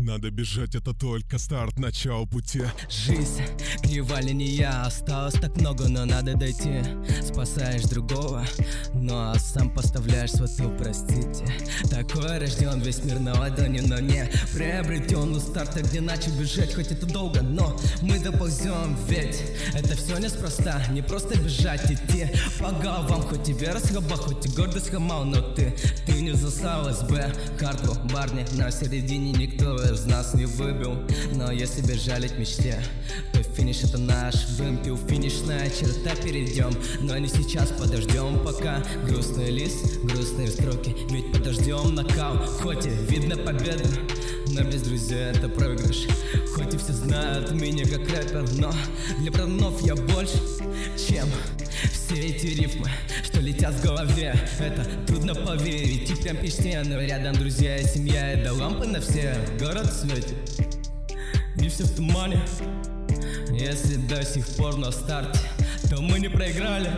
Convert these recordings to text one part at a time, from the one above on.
Надо бежать, это только старт, начало пути. Жизнь, кривая линия, осталось так много, но надо дойти. Спасаешь другого, но сам поставляешь свою, простите. Такой рожден, весь мир на ладони, но не приобретен у старта, где начал бежать, хоть это долго, но мы доползем. Ведь это все неспроста, не просто бежать, идти по головам. Хоть и вера слаба, хоть и гордость хамал, но ты не засал СБ карту, барни на середине никто из нас не выбил. Но если бежали к мечте, то финиш это наш вымпел. Финишная черта, перейдем, но не сейчас, подождем пока. Грустный лист, грустные строки, ведь подождем накал. Хоть и видно победа, но без друзей это проигрыш. Хоть и все знают меня как рэпер, но для пацанов я больше, чем все эти рифмы, что летят в голове. Это трудно поверить, и прям песня, но рядом друзья и семья. Это лампы на все, город светит, и все в тумане. Если до сих пор на старте, то мы не проиграли.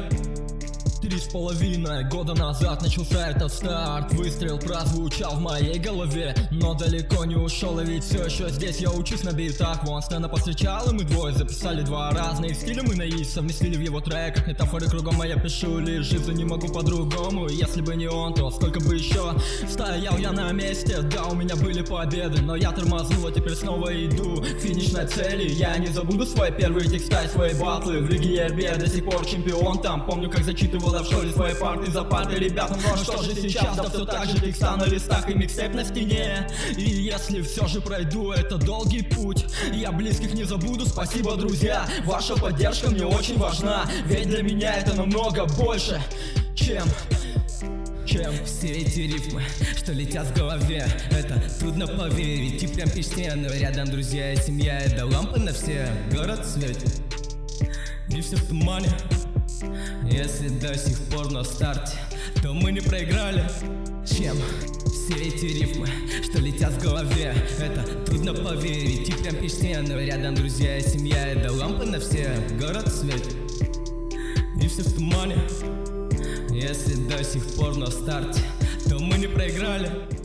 3,5 года назад начался этот старт. Выстрел прозвучал в моей голове, но далеко не ушел, и ведь все еще здесь. Я учусь на битах, вон сцена повстречал, и мы двое записали два разных стиля. Мы на «и» совместили в его треках метафоры кругом, а я пишу лишь жизнь, не могу по-другому. Если бы не он, то сколько бы еще стоял я на месте. Да, у меня были победы, но я тормознул, а теперь снова иду к финишной цели. Я не забуду свои первые текста и свои батлы в Лиге РБ, я до сих пор чемпион там. Помню, как зачитывал в школе свои парты за парты ребятам. Ну что же сейчас, да все так же текста на листах и микстейп на стене. И если все же пройду этот долгий путь, я близких не забуду, спасибо, друзья. Ваша поддержка мне очень важна, ведь для меня это намного больше, чем все эти рифмы, что летят в голове. Это трудно поверить, и прям песня, но рядом друзья и семья. Это лампы на все, город светит, и все в тумане. Если до сих пор на старте, то мы не проиграли. Чем все эти рифмы, что летят в голове. Это трудно поверить, и прям песня, но рядом друзья и семья. Это лампы на все, город светит, и все в тумане. Если до сих пор на старте, то мы не проиграли.